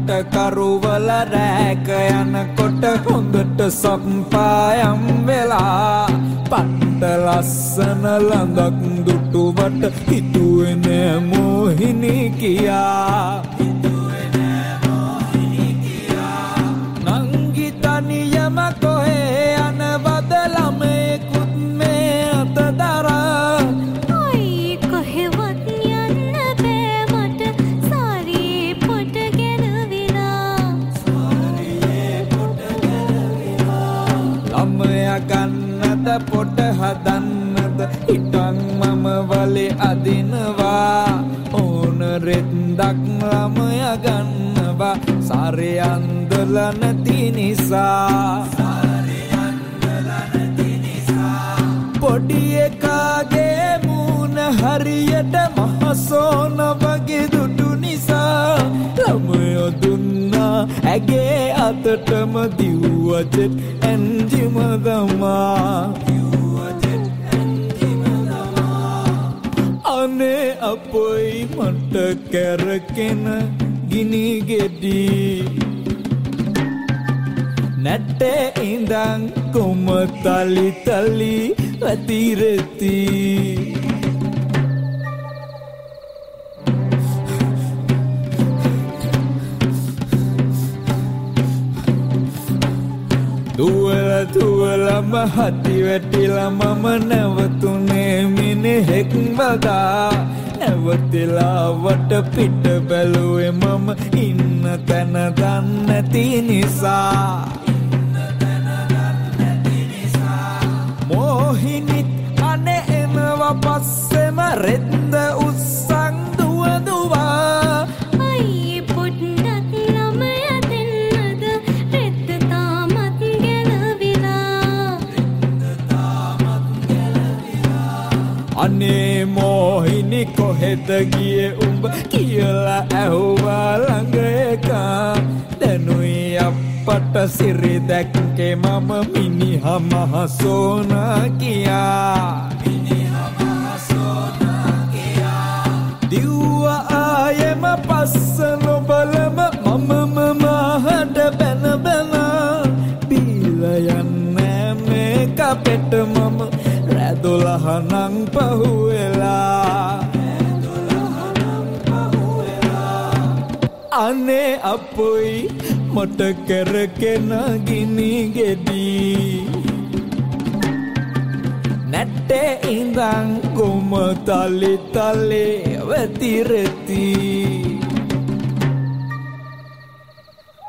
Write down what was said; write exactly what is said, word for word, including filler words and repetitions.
කට කරුවල රැක යනකොට හොඳට සොක්පායම් වෙලා පට්ට ලස්සන ළඳක් දුටුවට හිතුවේ නෑ මොහිනී කියා නංගි තනියම කොහේ යනවද ළමයෙකුත් මේ අත දරා අයි කොහෙවත් යන්න බෑ මට සාරියේ පොට ගැලවිලා සාරියේ පොට ගැලවිලා ළමයා ගන්නද පොට හදන්නද හිටන් මම වලේ අදිනවා ඕන රෙද්දක් ළමයා ගන්නවා සාරේ අන්දල නැති නිසා සාරේ අන්දල නැති නිසා පොඩි එකාගේ මූණ හරියට මහසෝන වගේ දුටු නිසා ළමයා දුන්නා ඇගේ අතටම දිව්වජෙට් එන්ජිම දමා අනේ අපොයි මට කැරකෙන ගිනි ගෙඩි නැට්ටේ ඉඳන් කොම තලි තලි වැතිරෙති දුවල දුවලම හති වැටිලා මම නැවතුනේ මිනිහෙක් වගා නැවතිලා වට පිට බැලුවේ මම ඉන්න තැන දන්නේ නැති නිසා ඉන්න තැන දන්නේ නැති නිසා මොහිනිත් අනේ එනවා පස්සෙම රෙද්ද උස්සන් දුව දුවා අයි පොඩ්ඩක් ළමයා දෙන්නද රෙද්ද තාමත් ගැලවිලා රෙද්ද තාමත් ගැලවිලා අනේ මොහිනි කොහෙද ගියේ උඹ කියලා ඇහුවා ළඟ එකා දැනුයි අපට සිරි දැක්කේ මම මිනිහා මහසෝනා කියා මිනිහා මහසෝනා කියා දිව්ව ආයෙම පස්ස නොබලම මමම මහඩ බැන බැන බීලා යන්නේ මේක පෙට මම රැදොලහනං පහුවෙලා අනේ අපොයි මට කරකෙන ගිනි ගෙඩි නැට්ටේ ඉඳන් කොම තලි තලි වැතිරෙති